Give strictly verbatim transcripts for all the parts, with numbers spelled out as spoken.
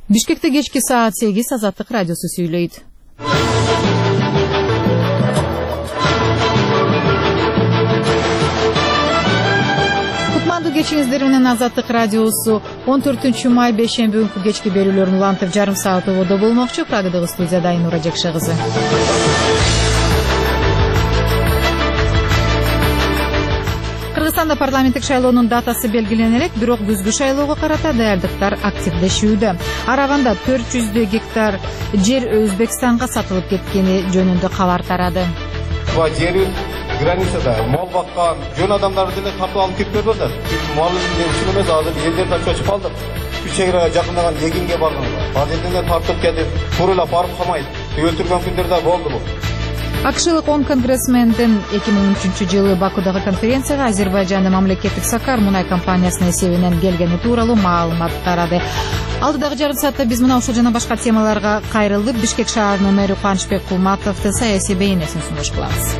Бишкекте кечки саат сегиз Азаттык радиосу сүйлөйт. Кутмандуу кечиңиздер менен Азаттык радиосу он төртүнчү май бейшемби күнкү кечки берүүлөрүн улантып жарым саат ободо болмокчу. Прагадагы студияда Айнура Жекше кызы. Кыргызстанда парламенттик шайлоонун датасы белгилене элек, бирок күзгү шайлоого карата даярдыктар активдешүүдө. Арабанда төрт жүздөй гектар жер Өзбекстанга сатылып кеткени жөнүндө кабар тарады. Жерибиз границада мол баккан жөн адамдарды деле тартып алып кетип берип атат. Мал үчүн эмес, азыр элдерден чочуп калдык. Үч чеграга жакындаган эгинге барганга, базерден тартып кетип, туура эле барып камайт. Өлтүргөн күндөр да болду бу. Акшылык он конгрессмендин эки миң он үчүнчү жылы Бакудагы конференцияга Азербайжандын мамлекеттик Сакар мунай компаниясынын эсебинен келгени тууралуу маалымат тарады. Алдыдагы жарым саатта биз мына ушул жана башка темаларга кайрылып, Бишкек шаарынын мэри Кубанычбек Кулматовдун саясий бейнесин сунуш кылабыз.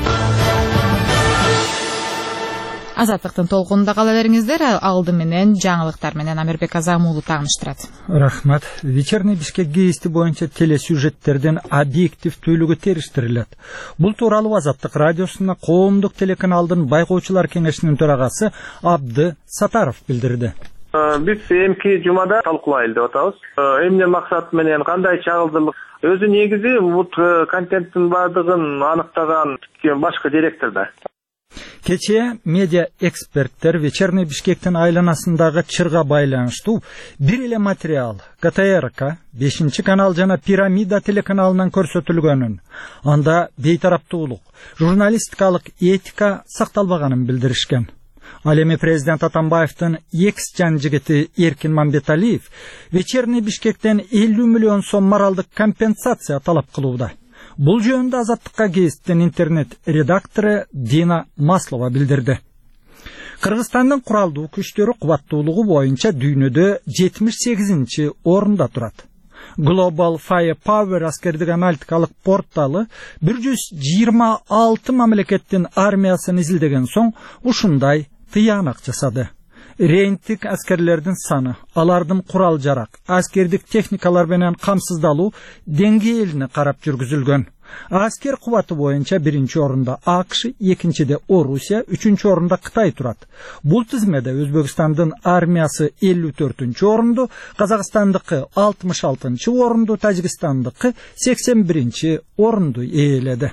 Азаттыктын толкунунда кала бериңиздер. Алды менен жаңылыктар менен Амирбек Азам уулу тааныштырат. Рахмат. Вечерний Бишкек гезити боюнча телесюжеттердин объективдүүлүгү териштирилет. Бул тууралуу Азаттык радиосуна коомдук телеканалдын байкоочулар кеңешинин төрагасы Абды Сатаров билдирди. Биз эмки жумада талкуулайлы деп атабыз. Эмне максат менен кандай чагылдырлык өзү негизи бул контенттин баардыгын аныктаган башкы директорда. Кече медиа эксперттер Вечерний Бишкектин айланасындагы чырга байланыштуу бир эле материал ка тэ эр ка, бешинчи канал жана Пирамида телеканалынан көрсөтүлгөнүн, анда бейтараптуулук, журналистикалык этика сакталбаганын билдиришкен. Ал эми президент Атамбаевдин экс жан жигити Эркин Мамбеталиев Вечерний Бишкектен элүү миллион сом моралдык компенсация талап кылууда. Бул жөнүндө Азаттыкка гезиттин интернет редактору Дина Маслова билдирди. Кыргызстандын куралдуу күчтөрү кубаттуулугу боюнча дүйнөдө жетимиш сегизинчи орунда турат. Global Firepower аскердик аналитикалык порталы бир жүз жыйырма алты мамлекеттин армиясын изилдеген соң ушундай тыянак жасады. Рейнтик аскерлердин саны, алардын курал жарак, аскердик техникалар менен камсыздалуу деңгээлине карап жүргүзүлгөн. Аскер кубаты боюнча биринчи орунда АКШ, экинчиде Орусия, үчүнчү орунда Кытай турат. Бул тизмеде Өзбекстандын армиясы элүү төртүнчү орунду, Казакстандыкы алтымыш алтынчы орунду, Тажикстандыкы сексен биринчи орунду ээледи.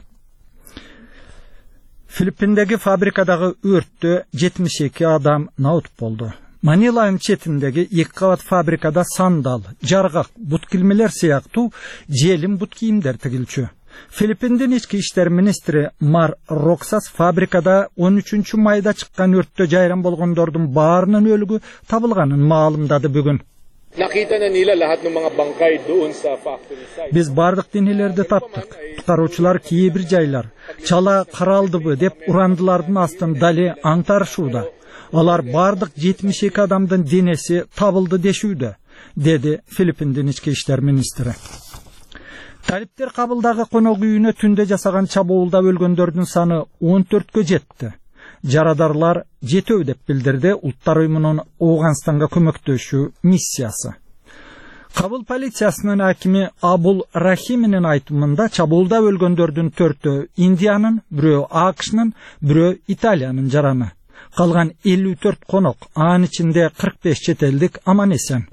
Филиппиндеги фабрикадагы өрттө жетимиш эки адам наут болду. Маниланын четиндеги эки кабат фабрикада сандал, жаргак, бут килмелер сыяктуу желим бут кийимдер тигилчү. Филиппиндин ички иштер министри Мар Роксас фабрикада он үчүнчү майда чыккан өрттө жайран болгондордун баарынын өлүгү табылганын маалымдады бүгүн. Биз бардык денелерди таптык. Куткаруучулар кээ бир жайлар чала каралдыбы деп урандылардын астын дали аңтарышууда. Алар бардык жетимиш эки адамдын денеси табылды дешүүдө, деди Филиппиндин ички иштер министри. Талиптер кабылдагы конок үйүнө түндө жасаган чабуулда өлгөндөрдүн саны он төрткө жетти. Жарадарлар жетөө деп билдирди Улуттар уюмунун Ооганстанга көмөктөшүү миссиясы. Кабыл полициясынын акими Абул Рахиминин айтымында чабуулда өлгөндөрдүн төртөө Индиянын, бирөө АКШнын, бирөө Италиянын жараны. Калган элүү төрт конок, анын ичинде кырк беш чет элдик аман эсен.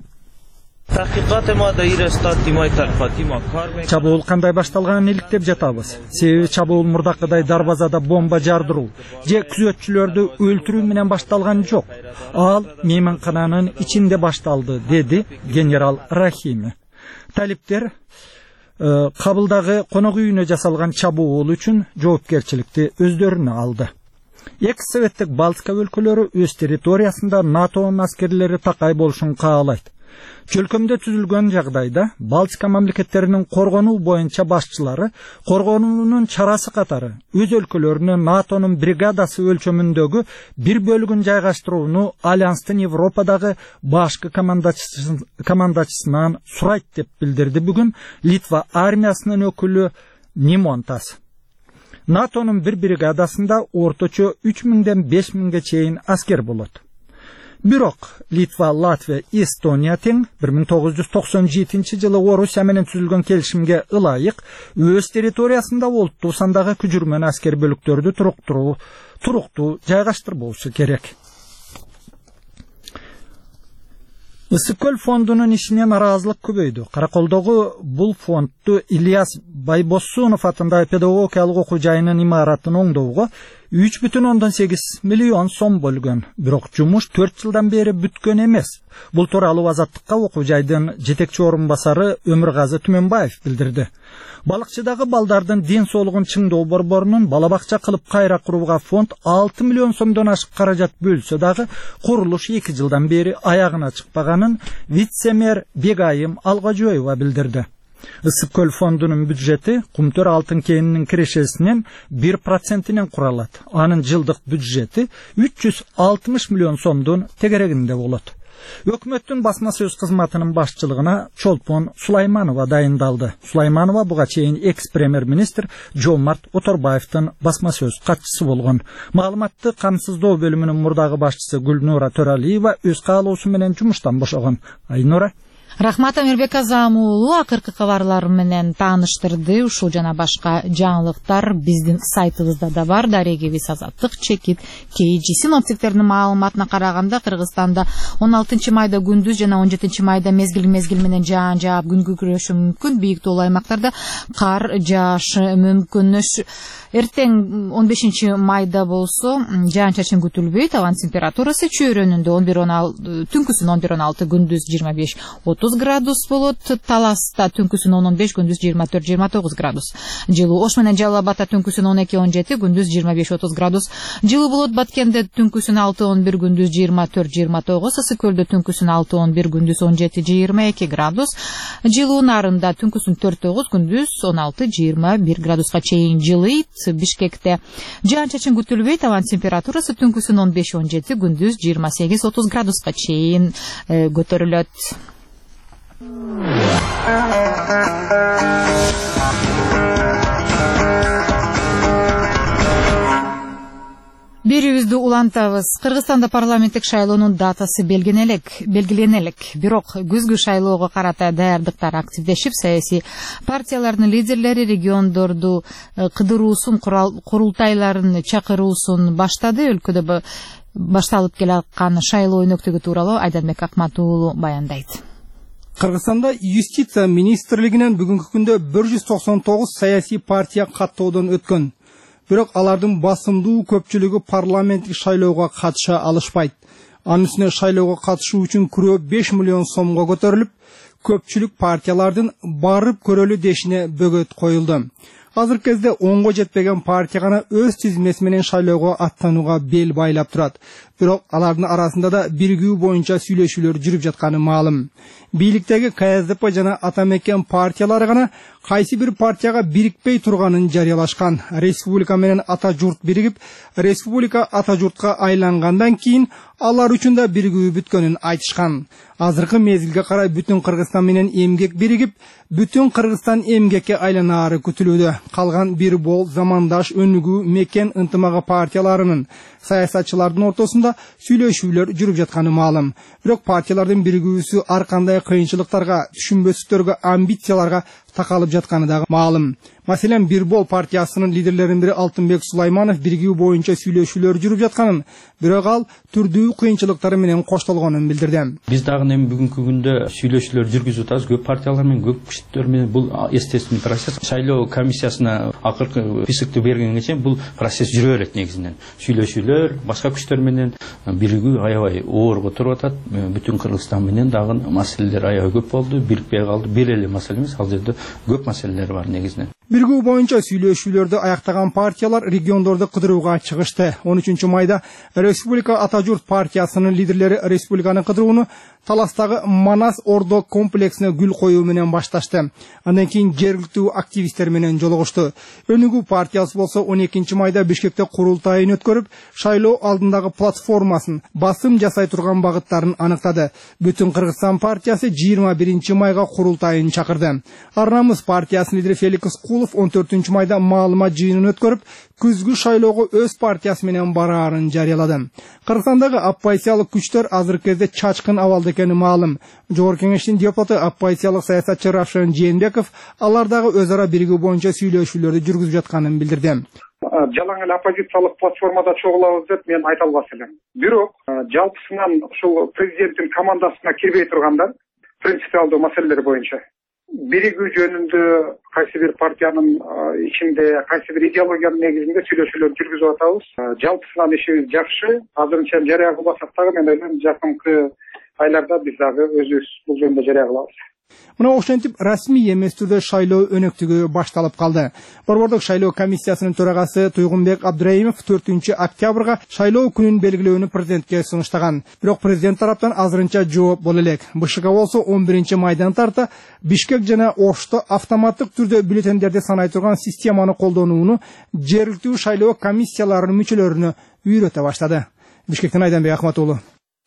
Чабуул кандай башталганын иликтеп жатабыз. Себеби чабуул мурдакыдай дарбазада бомба жардыруу же күзөтчүлөрдү өлтүрүү менен башталган жок. Ал мейманкананын ичинде башталды, деди генерал Рахими. Талиптер кабылдагы конок үйүнө жасалган чабуул үчүн жоопкерчиликти өздөрүнө алды. Экс советтик Балтика өлкөлөрү өз территориясында НАТОнун аскерлери такай болушун каалайт. Чөлкөмдө түзүлгөн жагдайда Балтика мамлекеттеринин коргонуу боюнча башчылары коргонуунун чарасы катары өз өлкөлөрүнө НАТОнун бригадасы өлчөмүндөгү бир бөлүгүн жайгаштырууну Альянстын Европадагы башкы командачысынан сурайт деп билдирди бүгүн Литва армиясынын өкүлү Нимонтас. НАТОнун бир бригадасында орточо үч миңден беш миңге чейин аскер болот. Бирок Литва, Латвия, Эстония тең бир миң тогуз жүз токсон жетинчи жылы Орусия менен түзүлгөн келишимге ылайык өз территориясында олуттуу сандагы күчүрмөн аскер бөлүктөрдү туруктуруу туруктуу жайгаштырбоосу керек. Ысык көл фондунун ишине наразылык көбөйдү. Караколдогу бул фондду Ильяс Байбосунов атындагы педагогикалык окуу жайынын имаратын оңдоого үч бүтүн ондон сегиз миллион сом бөлгөн. Бирок жумуш төрт жылдан бери бүткөн эмес. Бул тууралуу Азаттыкка окуу жайдын жетекчи орун басары Өмүргазы Түмөнбаев билдирди. Балыкчыдагы балдардын ден соолугун чыңдоо борборунун бала бакча кылып кайра курууга фонд алты миллион сомдон ашык каражат бөлсө дагы курулуш эки жылдан бери аягына чыкпаганын вице-мэр Бегайым Алгажоева билдирди. Ысык көл фондунун бюджети Кумтөр алтын кенинин кирешесинин бир процентинен куралат. Анын жылдык бюджети үч жүз алтымыш миллион сомдун тегерегинде болот. Өкмөттүн басма сөз кызматынын башчылыгына Чолпон Сулайманова дайындалды. Сулайманова буга чейин экс-премьер-министр Жомарт Оторбаевдин басма сөз катчысы болгон. Маалыматты камсыздоо бөлүмүнүн мурдагы башчысы Гүлнура Төралиева өз каалоосу менен жумуштан бошогон. Айнура. Рахмат Амирбек Азам уулу акыркы кабарлар менен тааныштырды. Ушул жана башка жаңылыктар биздин сайтыбызда да бар. Дарегибиз Азаттык чекит кей жи синоптиктердин маалыматына караганда Кыргызстанда он алтынчы майда күндүз жана он жетинчи майда мезгил мезгил менен жаан жаап күн күрөшү мүмкүн. Бийик тоолуу аймактарда кар жаашы мүмкүн. Эртең он бешинчи майда болсо жаан чачын күтүлбөйт. Аван температурасы чөйрөнүндө он бир он алты, түнкүсүн он бир он алты, күндүз жыйырма беш отуз градус болот. Таласта түнкүсүн он он беш, күндүз жыйырма төрт жыйырма тогуз градус. Жылуу Ош менен Жалал Абадта түнкүсүн он эки он жети, күндүз жыйырма беш отуз градус. Жылуу болот Баткенде түнкүсүн алты он бир, күндүз жыйырма төрт жыйырма тогуз. Ысык көлдө түнкүсүн алты он бир, күндүз он жети жыйырма эки градус. Жылуу Нарында түнкүсүн төрт тогуз, күндүз он алты жыйырма бир градуска чейин жылыйт. Бишкекте жаан чачын күтүлбөйт. Аван температурасы түнкүсүн он беш он жети, күндүз жыйырма сегиз отуз градуска чейин көтөрүлөт. Берүүбүздү улантабыз. Кыргызстанда парламенттик шайлоонун датасы белгиленелек, белгиленелек. Бирок күзгү шайлоого карата даярдыктар активдешип, саясий партиялардын лидерлери региондорду кыдыруусун, курултайларын чакыруусун баштады. Өлкөдө башталып келаткан шайлоо өнөктүгү тууралуу Айданбек Акмат уулу баяндайт. Кыргызстанда юстиция министрлигинен бүгүнкү күндө бир жүз токсон тогуз саясий партия каттоодон өткөн. Бирок алардын басымдуу көпчүлүгү парламенттик шайлоого катыша алышпайт. Анын үстүнө шайлоого катышуу үчүн күрөө беш миллион сомго көтөрүлүп, көпчүлүк партиялардын барып көрөлү дешине бөгөт коюлду. Азыркы кезде онго жетпеген партия гана өз тизмеси менен шайлоого аттанууга бел байлап турат. Бирок алардын арасында да биригүү боюнча сүйлөшүүлөр жүрүп жатканы маалым. Бийликтеги ка эс дэ пэ жана Атамекен партиялары гана кайсы бир партияга бирикпей турганын жарыялашкан. Республика менен ата журт биригип, республика ата журтка айлангандан кийин алар үчүн да биригүү бүткөнүн айтышкан. Азыркы мезгилге карай бүтүн Кыргызстан менен эмгек биригип, бүтүн Кыргызстан эмгекке айланаары күтүлүүдө. Калган бир бол замандаш өнүгүү мекен ынтымагы партияларынын саясатчылардын ортосунда сүйлөшүүлөр жүрүп жатканы маалым. Бирок партиялардын биригүүсү ар кандай кыйынчылыктарга, түшүнбөстүктөргө, амбицияларга такалып жатканы да маалым. Маселен, бир бол партиясынын лидерлеринин бири Алтынбек Сулайманов биригүү боюнча сүйлөшүүлөр жүрүп жатканын, бирок ал түрдүү кыйынчылыктары менен коштолгонун билдирди. Биз дагы эми бүгүнкү күндө сүйлөшүүлөр жүргүзүп атабыз. Көп партиялар менен, көп күчтөр менен бул естественный процесс. Шайлоо комиссиясына акыркы списокты бергенге чейин бул процесс жүрө берет негизинен. Сүйлөшүүлөр башка күчтөр менен биригүү аябай оорго туруп атат. Бүтүн Кыргызстан менен дагы маселелер аябай көп болду, бирикпей калды. Бир эле маселе эмес, ал жерде көп маселелер бар негизинен. Биригүү боюнча сүйлөшүүлөрдү аяктаган партиялар региондорду кыдырууга чыгышты. он үчүнчү майда Республика Ата журт партиясынын лидерлери республиканы кыдырууну Таластагы Манас Ордо комплексине гүл коюу менен башташты. Андан кийин жергиликтүү активисттер менен жолугушту. Өнүгүү партиясы болсо он экинчи майда Бишкекте курултайын өткөрүп, шайлоо алдындагы платформасын, басым жасай турган багыттарын аныктады. Бүтүн Кыргызстан партиясы жыйырма биринчи майга курултайын чакырды. Арнамыз партиясынын лидери Феликс Нургулов он төртүнчү майда маалымат жыйынын өткөрүп, күзгү шайлоого өз партиясы менен бараарын жарыялады. Кыргызстандагы оппозициялык күчтөр азыркы кезде чачкын абалда экени маалым. Жогорку Кеңештин депутаты оппозициялык саясатчы Равшан Жээнбеков алардагы өз ара биригүү боюнча сүйлөшүүлөрдү жүргүзүп жатканын билдирди. Жалаң эле оппозициялык платформада чогулабыз деп мен айта албас элем. Бирок жалпысынан ушул президенттин командасына кирбей тургандар принципиалдуу маселелер боюнча биригүү жөнүндө кайсы бир партиянын ичинде кайсы бир идеологиянын негизинде сүйлөшүүлөр жүргүзүп атабыз. Жалпысынан ишибиз жакшы. Азырынча жарыя кылбасак дагы мен ойлойм жакынкы айларда биз дагы өзүбүз бул жөнүндө жарыя кылабыз. Мына ошентип расмий эмес түрдө шайлоо өнөктүгү башталып калды. Борбордук шайлоо комиссиясынын төрагасы Туйгунбек Абдраимов төртүнчү октябрга шайлоо күнүн белгилөөнү президентке сунуштаган. Бирок президент тараптан азырынча жооп боло элек. БШК болсо он биринчи майдан тарта Бишкек жана Ошто автоматтык түрдө бюллетендерди санай турган системаны колдонууну жергиликтүү шайлоо комиссияларынын мүчөлөрүнө үйрөтө баштады. Бишкектен Айданбек Ахматуулу.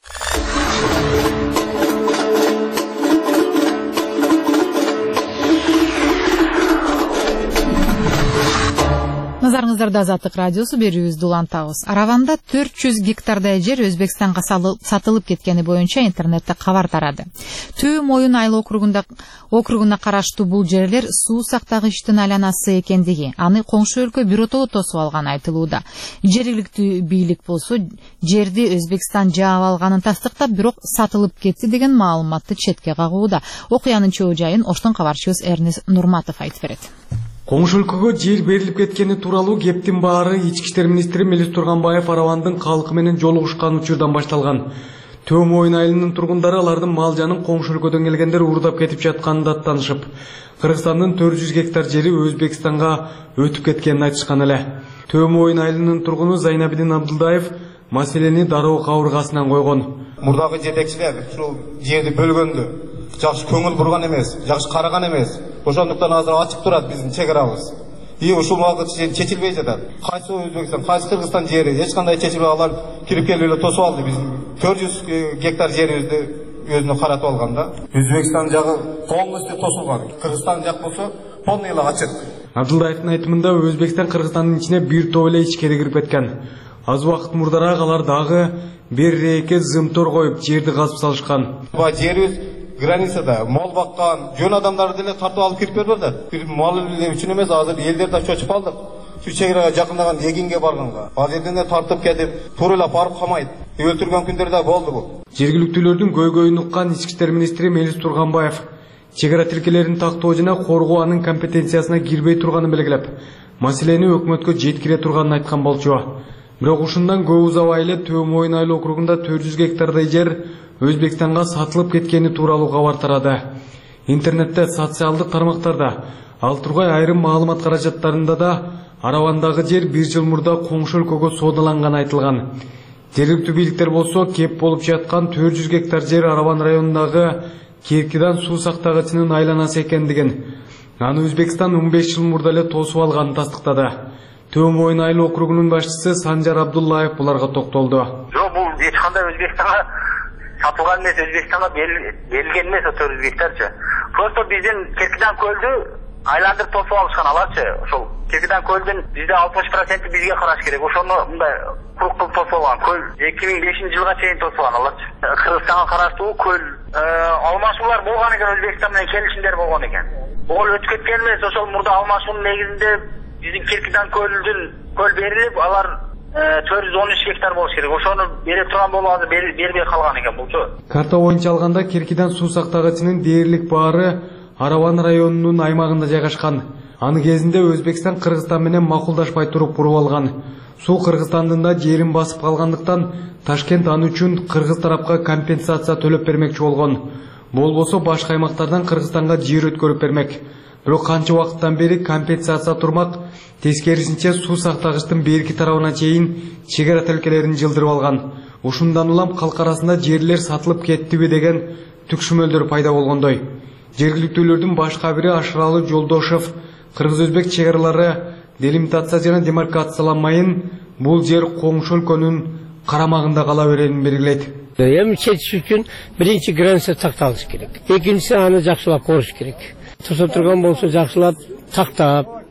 Назарыңыздарда Азаттык радиосу берүүбүздү улантабыз. Араванда төрт жүз гектардай жер Өзбекстанга сатылып кеткени боюнча интернетте кабар тарады. Төө Моюн айыл округунда округуна караштуу бул жерлер суу сактагычтын айланасы экендиги, аны коңшу өлкө биротоло тосуп алганы айтылууда. Жергиликтүү бийлик болсо жерди Өзбекстан жаап алганын тастыктап, бирок сатылып кетти деген маалыматты четке кагууда. Окуянын чоо жайын Оштон кабарчыбыз Эрнис Нурматов айтып берет. Коңшу өлкөгө жер берилип кеткени тууралуу кептин баары ички иштер министри Мелис Турганбаев Аравандын калкы менен жолугушкан учурдан башталган. Төө Моюн айылынын тургундары алардын мал жанын коңшу өлкөдөн келгендер уурдап кетип жатканын даттанышып, Кыргызстандын төрт жүз гектар жери Өзбекстанга өтүп кеткенин айтышкан эле. Төө Моюн айылынын тургуну Зайнабидин Абдылдаев маселени дароо кабыргасынан койгон. Мурдагы жетекчилер ушул жерди бөлгөндө жакшы көңүл бурган эмес, жакшы караган эмес. Ошондуктан азыр ачык турат биздин чек арабыз. И ушул убакыт чечилбей жатат. Кайсы Өзбекстан, кайсы Кыргызстан жери эч кандай чечилбей, алар кирип келип эле тосуп алды. Биздин төрт жүз гектар жерибизди өзүнө каратып алган да. Өзбекстан жагы полностью тосулган. Кыргызстан жак болсо полный эле ачык. Абдылдаевдин айтымында Өзбекстан Кыргызстандын ичине бир топ эле ичкери кирип кеткен. Аз убакыт мурдараак алар дагы бир рейке зымтор коюп жерди казып салышкан. Бул жерибиз границада мол баккан жөн адамдарды деле тартып алып кирип берип атат. Бир мал үчүн эмес, азыр элдер да чочуп калдык. Су чегирага жакындаган эгинге барганга, ал жерден да тартып кетип, туура эле барып камайт. Өлтүргөн күндөр да болду бул. Жергиликтүүлөрдүн көйгөйүн уккан ички иштер министри Мелис Турганбаев чек ара тилкелерин тактоо жана коргоо анын компетенциясына кирбей турганын белгилеп, маселени өкмөткө жеткире турганын айткан болчу. Бирок ушундан көп узабай эле Төө Моюн айыл округунда төрт жүз гектардай жер Өзбекстанга сатылып кеткени тууралуу кабар тарады. Интернетте, социалдык тармактарда, ал тургай айрым маалымат каражаттарында да Аравандагы жер бир жыл мурда коңшу өлкөгө соодаланганы айтылган. Жергиликтүү бийликтер болсо кеп болуп жаткан төрт жүз гектар жер Араван районундагы Керкидан суу сактагычынын айланасы экендигин, аны Өзбекстан он беш жыл мурда эле тосуп алганын тастыктады. Төө Моюн айыл округунун башчысы Санжар Абдуллаев буларга токтолду. Жок, бул эч кандай Өзбекстанга сатылган эмес, Өзбекстанга берилген эмес төрт жүз гектарчы. Просто биздин Керкидан көлдү айландырып тосуп алышкан аларчы. Ошол Керкидан көлдүн бизде алтымыш проценти бизге караш керек. Ошону мындай курук кылып тосуп алган. Көл эки миң бешинчи жылга чейин тосуп алган аларчы. Кыргызстанга караштуу көл алмашуулар болгон экен, Өзбекстан менен келишимдер болгон экен. Бул өтүп кеткен эмес, ошол мурда алмашуунун негизинде биздин Керкидан көлдүн көл берилип, алар төрт жүз он үч гектар болуш керек. Ошону бере турган болуп азыр бербей калган экен булчу. Карта боюнча алганда Керкидан суу сактагычынын дээрлик баары Араван районунун аймагында жайгашкан. Аны кезинде Өзбекстан Кыргызстан менен макулдашпай туруп куруп алган. Суу Кыргызстандын да жерин басып калгандыктан Ташкент аны үчүн кыргыз тарапка компенсация төлөп бермекчи болгон. Болбосо башка аймактардан Кыргызстанга жер өткөрүп бермек. Бирок канча убакыттан бери компенсация турмак, тескерисинче суу сактагычтын берки тарабына чейин чек ара тилкелерин жылдырып алган. Ушундан улам калк арасында жерлер сатылып кеттиби деген түкшүмөлдөр пайда болгондой. Жергиликтүүлөрдүн башка бири Ашыралы Жолдошев кыргыз-өзбек чек аралары делимитация жана демаркацияланмайын, бул жер коңшу өлкөнүн карамагында кала беренин белгилейт. Эми чечиш үчүн биринчи граница такталыш керек. Экинчиси аны жакшылап коруш керек. Тосо турган болсо жакшылап тактап,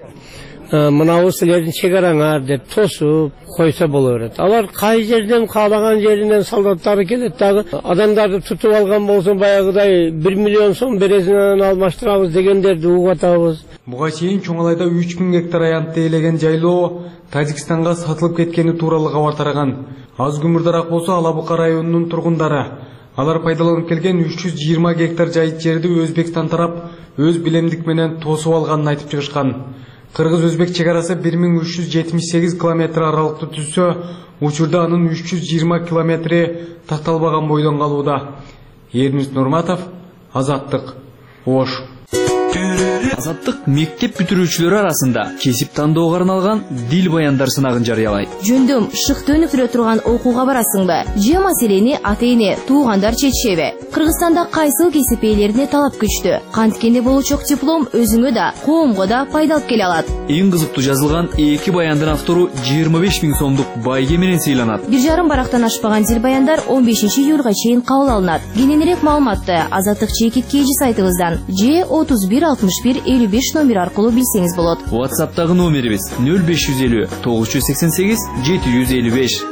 мынау силердин чек араңар деп тосуп койсо боло берет. Алар кай жерден каалаган жеринен солдаттары келет дагы адамдарды тутуп алган болсо баягыдай бир миллион сом бересиң анан алмаштырабыз дегендерди угуп атабыз. Буга чейин Чоңалайда үч миң гектар аянтты ээлеген жайлоо Тажикстанга сатылып кеткени тууралуу кабар тараган. Аз күмүрдараак болсо Алабука районунун тургундары алар пайдаланып келген үч жүз жыйырма гектар жайыт жерди Өзбекстан тарап өз билемдик менен тосуп алганын айтып чыгышкан. Кыргыз-Өзбек чек арасы бир миң үч жүз жетимиш сегиз километр аралыкты түзсө, учурда анын үч жүз жыйырма километри такталбаган бойдон калууда. Эрмис Нурматов, Азаттык, Ош. Азаттык мектеп бүтүрүүчүлөрү арасында кесип тандоого арналган дил баяндар сынагын жарыялайт. Жөндөм шыкты өнүктүрө турган окууга барасыңбы? Же маселени ата-эне, туугандар чечишеби? Кыргызстанда кайсыл кесип ээлерине талап күчтүү? Канткенде болучок диплом өзүңө да, коомго да пайда алып келе алат. Эң кызыктуу жазылган эки баяндын автору жыйырма беш миң сомдук байге менен сыйланат. Бир жарым барактан ашпаган дил баяндар он бешинчи июлга чейин кабыл алынат. Кененирээк маалыматты Азаттык чекит кейжи сайтыбыздан же отуз бир алтымыш бир элүү беш номер аркылуу билсеңиз болот. WhatsApp'тагы номерибиз нөл беш жүз элүү тогуз жүз сексен сегиз жети жүз элүү беш.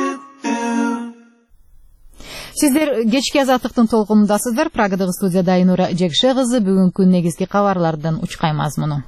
Сиздер кечки Азаттыктын толкунундасыздар. Прагадагы студияда Айнура Жекше кызы бүгүнкү негизги кабарлардан учкай мазмуну.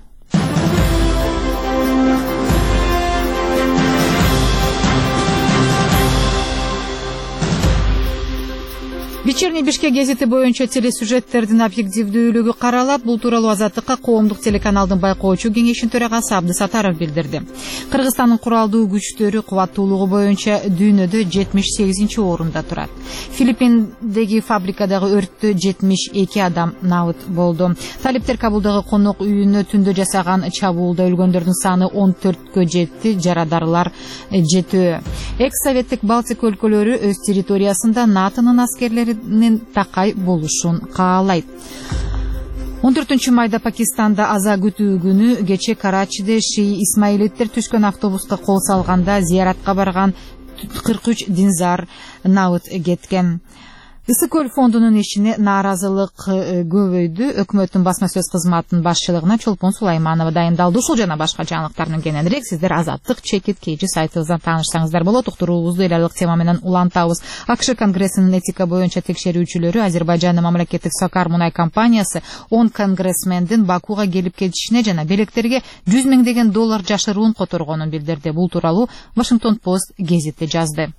Вечерний Бишкек гезити боюнча телесюжеттердин объективдүүлүгү каралат. Бул тууралуу Азаттыкка коомдук телеканалдын байкоочу кеңешинин төрагасы Абды Сатаров билдирди. Кыргызстандын куралдуу күчтөрү кубаттуулугу боюнча дүйнөдө жетимиш сегизинчи орунда турат. Филиппиндеги фабрикадагы өрттө жетимиш эки адам набыт болду. Талиптер Кабулдагы конок үйүнө түндө жасаган чабуулда өлгөндөрдүн саны он төрткө жетти, жарадарлар жетөө. Экс-советтик Балтик өлкөлөрү өз территориясында НАТОнун аскерлери такай болушун каалайт. он төртүнчү майда Пакистанда аза күтүү күнү кече Карачиде шии исмаилиттер түшкөн автобуска кол салганда зияратка барган кырк үч динзар набыт кеткен. Ысык көл фондунун ишине нааразылык көбөйдү. Өкмөттүн басма сөз кызматынын башчылыгына Чолпон Сулайманова дайындалды. Ушул жана башка жаңылыктардын кененирээк сиздер Азаттык чекит кейжи сайтыбыздан таанышсаңыздар болот. Уктуруубузду эл аралык тема менен улантабыз. АКШ Конгрессинин этика боюнча текшерүүчүлөрү Азербайжандын мамлекеттик Сокар мунай компаниясы он конгрессмендин Бакуга келип кетишине жана белектерге жүз миңдеген доллар жашыруун которгонун билдирди. Бул тууралуу Вашингтон Пост гезити жазды.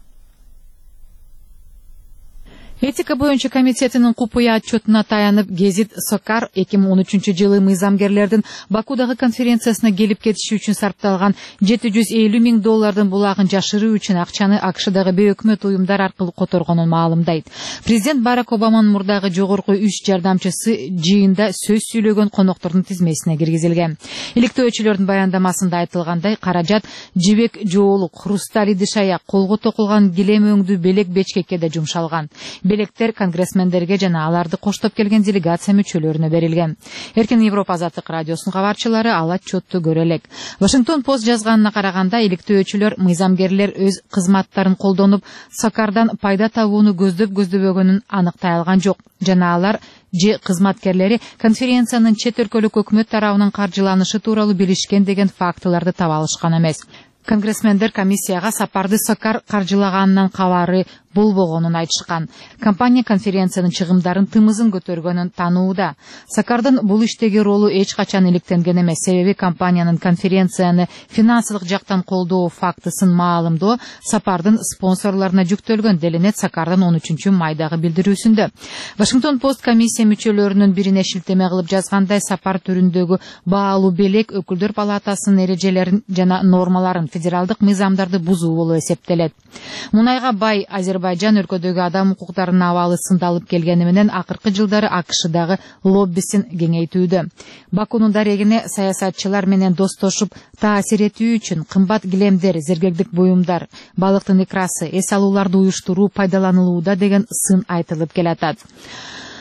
Этика боюнча комитетинин купуя отчетуна таянып гезит Сокар эки миң он үчүнчү жылы мыйзамгерлердин Бакудагы конференциясына келип кетиши үчүн сарпталган жети жүз элүү миң доллардын булагын жашыруу үчүн акчаны АКШдагы бейөкмөт уюмдар аркылуу которгонун маалымдайт. Президент Барак Обаманын мурдагы жогорку үч жардамчысы жыйында сөз сүйлөгөн коноктордун тизмесине киргизилген. Иликтөөчүлөрдүн баяндамасында айтылгандай, каражат жибек жоолук, хрусталь идиш-аяк, колго токулган килем өңдүү белек бечкекке да жумшалган. Белектер конгрессмендерге жана аларды коштоп келген делегация мүчөлөрүнө берилген. Эркин Европа Азаттык радиосунун кабарчылары ал отчетту көрө элек. Вашингтон Пост жазганына караганда, иликтөөчүлөр мыйзамгерлер өз кызматтарын колдонуп, Сокардан пайда табууну көздөп көздөбөгөнүн аныктай алган жок. Жана алар же кызматкерлери конференциянын чет өлкөлүк өкмөт тарабынан каржыланышы тууралуу билишкен деген фактыларды таба алышкан эмес. Конгрессмендер комиссияга сапарды Сокар каржылаганынан кабары болбогонун айтышкан. Компания конференциянын чыгымдарын тымызын көтөргөнүн таанууда. Сокардын бул иштеги ролу эч качан иликтенген эмес. Себеби компаниянын конференцияны финансылык жактан колдоо фактысын маалымдоо сапардын спонсорлоруна жүктөлгөн, делинет Сокардын он үчүнчү майдагы билдирүүсүндө. Вашингтон Пост комиссия мүчөлөрүнүн бирине шилтеме кылып жазгандай, сапар түрүндөгү баалуу белек өкүлдөр палатасынын эрежелерин жана нормаларын, федералдык мыйзамдарды бузуу болуп эсептелет. Мунайга бай Азербайжан өлкөдөгү адам укуктарынын абалы сындалып келгени менен акыркы жылдары АКШдагы лоббисин кеңейтүүдө. Бакунун дарегине саясатчылар менен достошуп таасир этүү үчүн кымбат килемдер, зергегдик буюмдар, балыктын икрасы, эс алууларды уюштуруу пайдаланылууда деген сын айтылып келатат.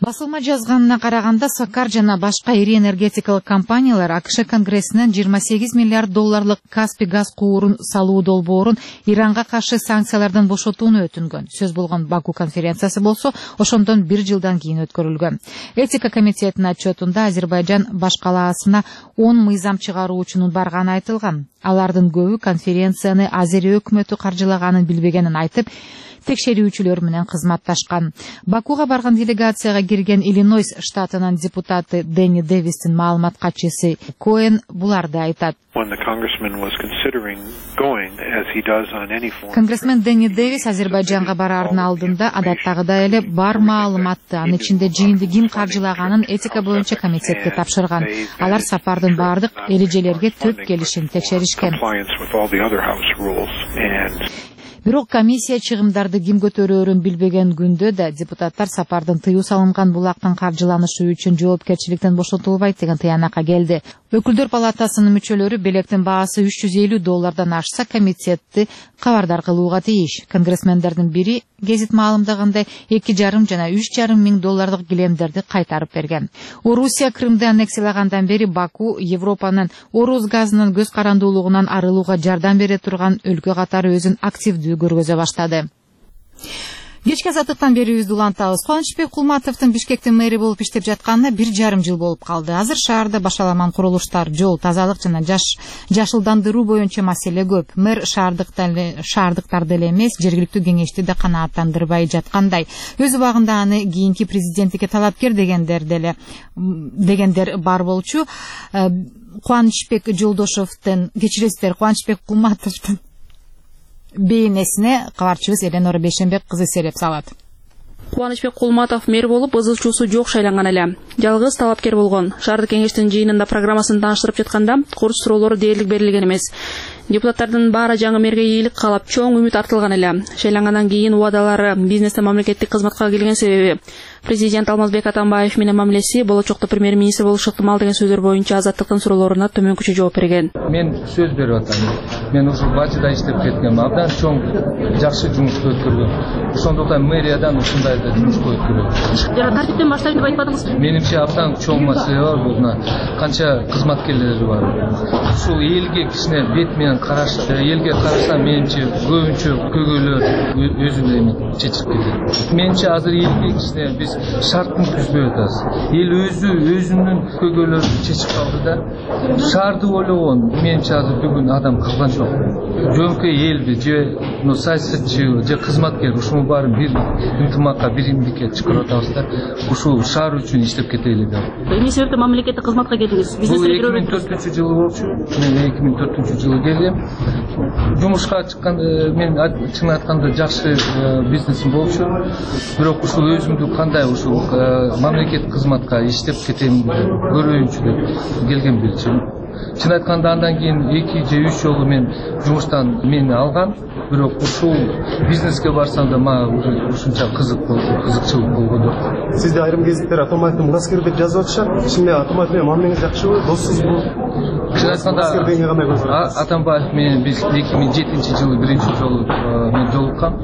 Басылма жазганына караганда Сакар жана башка ири энергетикалык компаниялар АКШ Конгрессинен жыйырма сегиз миллиард долларлык Каспий газ куурун салуу долбоорун Иранга каршы санкциялардан бошотууну өтүнгөн. Сөз болгон Баку конференциясы болсо ошондон бир жылдан кийин өткөрүлгөн. Этика комитетинин отчетунда Азербайжан башкалаасына он мыйзам чыгаруучунун барганы айтылган. Алардын көбү конференцияны Азерия өкмөтү каржылаганын билбегенин айтып, текшерүүчүлөр менен кызматташкан. Бакуга барган делегацияга кирген Иллинойс штатынын депутаты Дэнни Дэвистин маалымат катчысы Коэн буларды айтат. Конгрессмен Дэнни Дэвис Азербайжанга бараардын алдында адаттагыдай эле бар маалыматты, анын ичинде жыйынды ким каржылаганын этика боюнча комитетке тапшырган. Алар сапардын баардык эрежелерге төп келишин текшеришкен. Бирок комиссия чыгымдарды ким көтөрөөрүн билбеген күндө да депутаттар сапардын тыюу салынган булактын каржыланышы үчүн жоопкерчиликтен бошотулбайт деген тыянакка келди. Өкүлдөр палатасынын мүчөлөрү белектин баасы үч жүз элүү доллардан ашса комитетти кабардар кылууга тийиш. Конгрессмендердин бири гезит маалымдагандай эки жарым жана үч жарым миң доллардык килемдерди кайтарып берген. Орусия Крымды аннексиялагандан бери Баку Европанын Орус газынын көз карандуулугунан арылууга жардам бере турган өлкө катары өзүн активдүү көргөзө баштады. Кечки азаттыктан берүүбүздү улантабыз. Кубанычбек Кулматовдун Бишкектин мэри болуп иштеп жатканына бир жарым жыл болуп калды. Азыр шаарда башаламан курулуштар, жол, тазалык жана жаш жашылдандыруу боюнча маселе көп. Мэр шаардыктарды эле эмес, жергиликтүү кеңешти да канааттандырбай жаткандай. Өз убагында аны кийинки президенттикке талапкер дегендер деле дегендер бар болчу. Кубанычбек Жолдошовдун, кечиресиздер, Кубанычбек Кулматовдун бейнесине кабарчыбыз Эленора Бейшенбек кызы сереп салат. Кубанычбек Кулматов мэр болуп, ызылчуусу жок шайланган эле. Жалгыз талапкер болгон. Шаардык кеңештин жыйынында программасын тааныштырып жатканда курс суроолору дээрлик берилген эмес. Депутаттардын баары жаңы мэрге ийгилик каалап, чоң үмүт артылган эле. Шайлангандан кийин убадалары, бизнестен мамлекеттик кызматка келген себеби президент Алмазбек Атамбаев менен мамилеси, болочокто премьер-министр болушу ыктымал деген сөздөр боюнча азаттыктын суроолоруна төмөнкүчө жооп берген. Мен сөз берип атам. Мен ушул бажыда иштеп кеткем, абдан чоң жакшы жумушту өткөргөм. Ошондуктан мэриядан ушундай жумушту өткөрөм. Жана тартиптен баштайм деп айтпадыңыз? Менимче абдан чоң маселе бар, бул канча кызматкерлери бар. Ушул элге кичине бет менен караш, элге караса менимче көбүнчө көйгөйлөр өзүнө эми чечип кетет. Менимче азыр элге кичине биз шарттын түзбөй атабыз. Эл өзү өзүнүн көйгөйлөрүн чечип калды да, шаарды ойлогон менимче азыр бүгүн адам калган жок. Жөнкөй элби же ну саясатчы же кызматкер ушунун баарын бир ынтымакка, бир эмгекке чакырып атабыз да, ушул шаар үчүн иштеп кетели деп. Эмне себептен мамлекеттик кызматка келдиңиз? Бул эки миң төртүнчү жылы болчу. Мен эки миң төртүнчү жылы келдим. Жумушка чыккан мен чын айтканда жакшы бизнесим болчу. Бирок ушул өзүмдү кандай ушул мамлекеттик кызматка иштеп кетем, көрөйүнчү деп келген билчим. Чын айтканда андан кийин эки же үч жолу мен жумуштан мени алган, бирок ушул бизнеске барсам да мага ушунча кызык болду, кызыкчылык болгон жок. Сизде айрым кезиктер Атамбаевдин мураскер деп жазып атышат. Чынында Атамбаев менен мамилеңиз жакшыбы, доссузбу? Чын айтканда Атамбаев менен биз эки миң жетинчи жылы биринчи жолу мен жолуккам.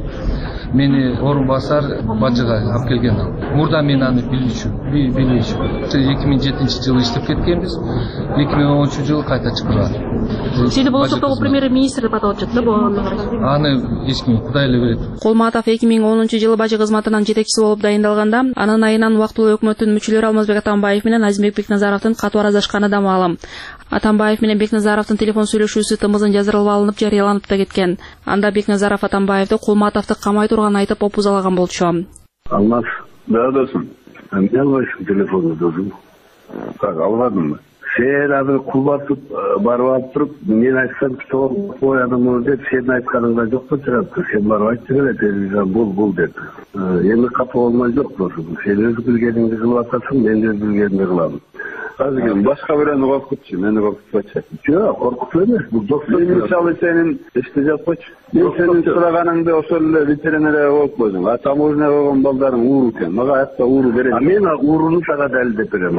Мени орун басар бажыга алып келген. Мурда мен аны билчү, билчү. эки миң жетинчи жылы иштеп кеткенбиз. эки миң онунчу жылы кайта чыккан. Сени болочоктогу премьер-министр деп атап атышат да бу аны. Аны эч ким Кудай эле берет. Кулматов эки миң онунчу жылы бажы кызматынан жетекчиси болуп дайындалганда, анын айынан убактылуу өкмөттүн мүчөлөрү Алмазбек Атамбаев менен Азимбек Бекназаровдун катуу араздашканы да маалым. Атамбаев менен Бекназаровдун телефон сүйлөшүүсү тымызын жаздырылып алынып жарыяланып да кеткен. Анда Бекназаров Атамбаевди Кулматовду камай турган айтып опузалаган болчу. Алмаз, да досум. Эмне албайсың телефонду досум? Так, албадымбы? Сен азыр Кулматов барып алып туруп, мен айтсам кой адамы деп, сен айтканыңда жок болуп турат. Сен барып айтып эле телевизион бул бул деп. Эми капа болмой жок досум. Сен өз билгениңди кылып атасың, мен өз билгенимди кылам. Azıcık başka birini korkutçu, beni korkutmaçı. Yok, korkutma emez. Bu doktor misali senin işte yapmaç. Ben senin sıraganında o söyle veterinere korkmadım. Atam uğruna koygan baldarın uğurken. Maga hatta uğuru verin. Men uğurunu sana deli de berem.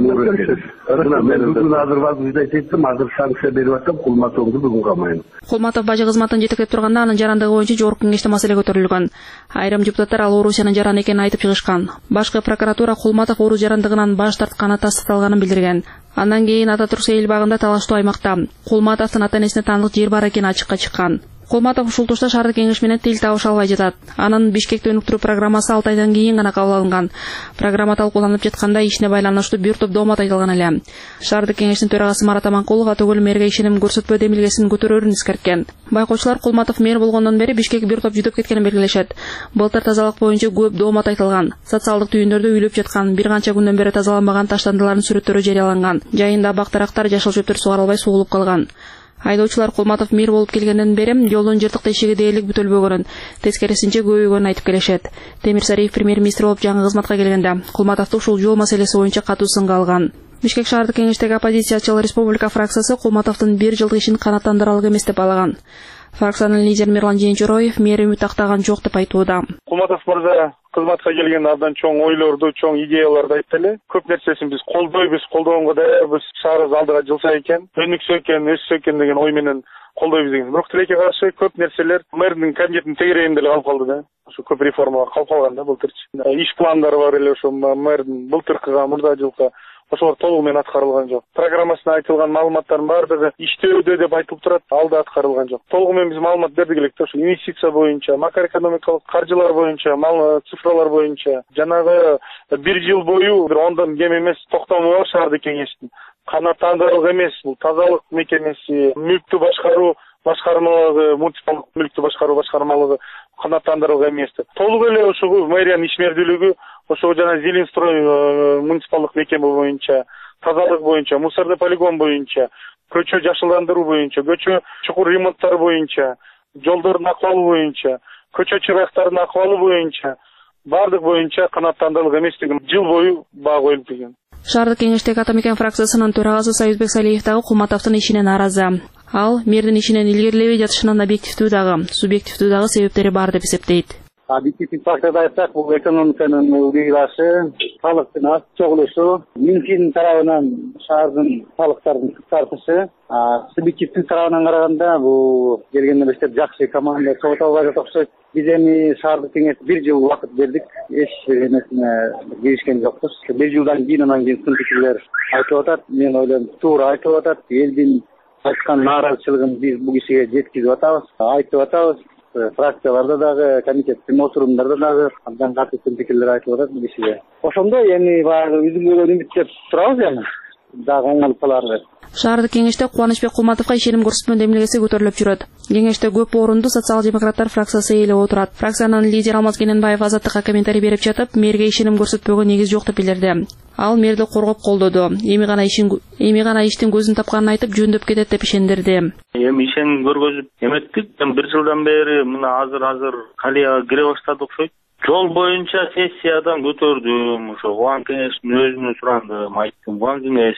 Ben bugün hazır vaziyette ettim, hazır sanksiya berip atsam Кулматовду бүгүн камайын. Кулматов бажы кызматын жетектеп турганда анын жарандыгы боюнча жогорку кеңеште маселе көтөрүлгөн. Айрым депутаттар ал Орусиянын жараны экенин айтып чыгышкан. Башкы прокуратура Кулматов Орус жарандыгынан баш тартканы тастыкталганын билдирген. Андан кийин Ататүрк сейил багында талаштуу аймакта Кулматовдун ата-энесине таандык жер бар экени ачыкка чыккан. Кулматов ушул тушта шаардык кеңеш менен тил табыша албай жатат. Анын Бишкекте өнүктүрүү программасы алты айдан кийин гана кабыл алынган. Программа талкууланып жатканда ишине байланыштуу бир топ доомат айтылган эле. Шаардык кеңештин төрагасы Марат Аманкулов атөгөл мэрге ишеним көрсөтпөө демилгесин көтөрөрүн эскерткен. Байкоочулар Кулматов мэр болгондон бери Бишкек бир топ жүдөп кеткенин белгилешет. Былтыр тазалык боюнча көп доомат айтылган. Социалдык түйүндөрдө үйлөп жаткан, бир канча күндөн бери тазаланбаган таштандылардын сүрөттөрү жарыяланган. Жайында бактарактар, жашыл чөптөр сугарылбай суулуп калган. Айдоочулар Кулматов мэр болуп келгенден бери жолдун жыртык тешиги дээрлик бүтөлбөгөнүн, тескерисинче көбөйгөнүн айтып келишет. Темир Сариев премьер-министр болуп жаңы кызматка келгенде Кулматовду ушул жол маселеси боюнча катуу сынга алган. Бишкек шаардык кеңештеги оппозициячыл Республика фракциясы Кулматовдун бир жылдык ишин канааттандыралык эмес деп балаган. Фракциянын лидери Мирлан Жээнчуроев мэр үмүт актаган жок деп айтууда. Кулматов мырза кызматка келген абдан чоң ойлорду, чоң идеяларды айтты эле. Көп нерсесин биз колдойбуз, колдогонго даярбыз. Шаарыбыз алдыга жылса экен, өнүксө экен, өссө экен деген ой менен колдойбуз деген. Бирок тилекке каршы көп нерселер мэрдин кабинетинин тегерегинде эле калып калды да. Ошо көп реформага калып калган да былтырчы. Иш пландары бар эле ошо мэрдин былтыркыга, мурда жылкы ошолор толугу менен аткарылган жок. Программасына айтылган маалыматтардын баардыгы иштөөдө деп айтылып турат, алда аткарылган жок. Толугу менен биз маалымат бердик элек да, ошо инвестиция боюнча, макроэкономикалык каржылар боюнча, мал цифралар боюнча, жанагы бир жыл бою бир ондон кем эмес токтому бар шаардык кеңештин. Канааттандырылык эмес, бул тазалык мекемеси, мүлктү башкаруу башкармалыгы, муниципалдык мүлктү башкаруу башкармалыгы канааттандырылган эмес. Толугу эле ошого мэриянын ишмердүүлүгү, ошо жана Зелинстрой муниципалдык мекеме боюнча, тазалык боюнча, мусорный полигон боюнча, көчө жашылдандыруу боюнча, көчө чукур ремонттар боюнча, жолдордун акыбалы боюнча, көчө чырактарынын акыбалы боюнча, баардык боюнча канааттандырылык эмес деген жыл бою баа коюлуп келген. Шаардык кеңештеги Атамекен фракциясынын төрагасы Союзбек Салиев дагы Кулматовдун ишине нааразы. Ал мэрдин ишинен илгерилебей жатышынын объективдүү дагы, субъективдүү дагы себептери бар деп эсептейт. Объективдүү факторду айтсак, бул экономиканын убийгашы, салыктын аз чогулушу, Минфин тарабынан шаардын салыктарын кыскартышы, субъективдүү тарабынан караганда бул келген элестер жакшы команда чогулуп албай жатат окшойт. Биз эми шаардык кеңешке бир жыл убакыт бердик, эч эмесине киришкен жокпуз. Бир жылдан кийин анан кийин сын пикирлер айтып атат, мен ойлойм туура айтып атат. Элдин айткан нааразычылыгын биз бул кишиге жеткизип атабыз, айтып атабыз. Фракцияларда дагы, комитеттин отурумдарда дагы абдан катуу сын пикирлер айтылып атат бул кишиге. Ошондо эми баягы үзүлгөн үмүттөп турабыз эми. Дагы оңолуп калар деп. Шаардык кеңеште Кубанычбек Кулматовго ишеним көрсөтмө демилгеси көтөрүлүп жүрөт. Кеңеште көп орунду социал-демократтар фракциясы ээлеп отурат. Фракциянын лидери Алмаз Кененбаев Азаттыкка комментарий берип жатып, мэрге ишеним көрсөтпөгө негиз жок деп билдирди. Ал мэрди коргоп колдоду. Эми гана ишин эми гана иштин көзүн тапканын айтып, жөндөп кетет деп ишендирди. Эми ишеним көргөзүп эметтик. бир жылдан бери мына азыр-азыр калияга кире баштады окшойт. Жол боюнча сессиядан көтөрдүм, ошо Кубан кеңештин өзүнө сурандым, айттым, Кубан кеңеш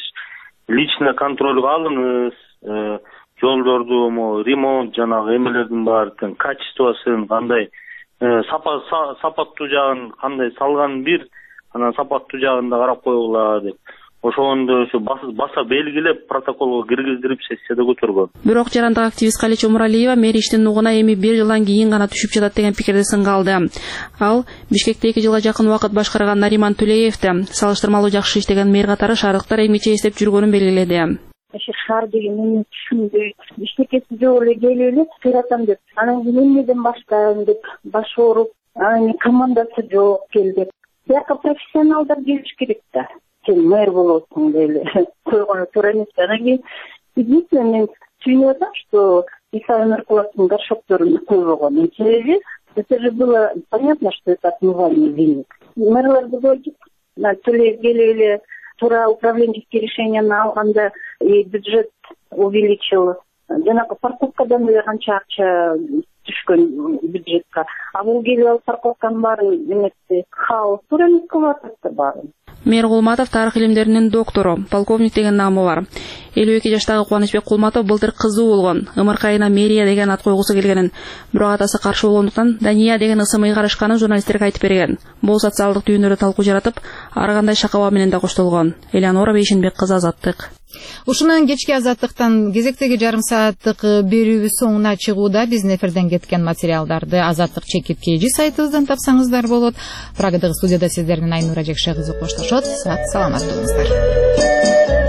лично контролго алыңыз, жолдорду ремонт жанагы эмелердин баардыгын качествосын кандай, сапаттуу жагын кандай салган бир, анан сапаттуу жагын да карап койгула деп. Ошондо ошо баса белгилеп протоколго киргиздирип сессияда көтөргөн. Бирок жарандык активист Калич Омуралиева мэр иштин нугуна эми бир жылдан кийин гана түшүп жатат деген пикирди сынга алды. Ал Бишкекте эки жылга жакын убакыт башкарган Нариман Төлеевди салыштырмалуу жакшы иштеген мэр катары шаардыктар эмгиче эстеп жүргөнүн белгиледи. Шаар деген мени түшүнбөйт. Бишкекке жол эле келип эле кыратам деп. Анан кийин эмнеден баштайм деп баш ооруп, анан командасы жок келди. Бияка профессионалдар келиш керек да. Сен мэр болосуң деп койгону туура эмес. Анан кийин единственное мен түшүнүп атам, что Исаев Меркуловдун горшокторун койбогон. Себеби это же было понятно, что это отмывание денег. Мэрлерди койдук, Төлеев келип эле туура управленческие решения алганда и бюджет увеличил. Жанагы парковкадан эле канча акча түшкөн бюджетке. А бул келип алып парковканын баарын эмести хаос туура эмес кылып атат да баарын. Мейир Кулматов тарых илимдеринин доктору, полковник деген намы бар. элүү эки жаштагы Кубанычбек Кулматов былтыр кызы болгон, ымыркайына Мерия деген ат койгусу келгенин, бирок атасы каршы болгондуктан Дания деген ысымы карашканын журналисттерге айтып берген. Бул социалдык түйүндөрдө талкуу жаратып, ар кандай шакаба менен да коштолгон. Элеонора Бейшенбек кызы, Азаттык. Ушунан кечки Азаттыктан кезектеги жарым сааттык берүүбүз соңуна чыгууда. Биздин эфирден кеткен материалдарды Азаттык чекит kg сайтыбыздан тапсаңыздар болот. Прагадагы студияда сиздердин Айнура Жекше кызы коштошот. Сак саламат болуңуздар.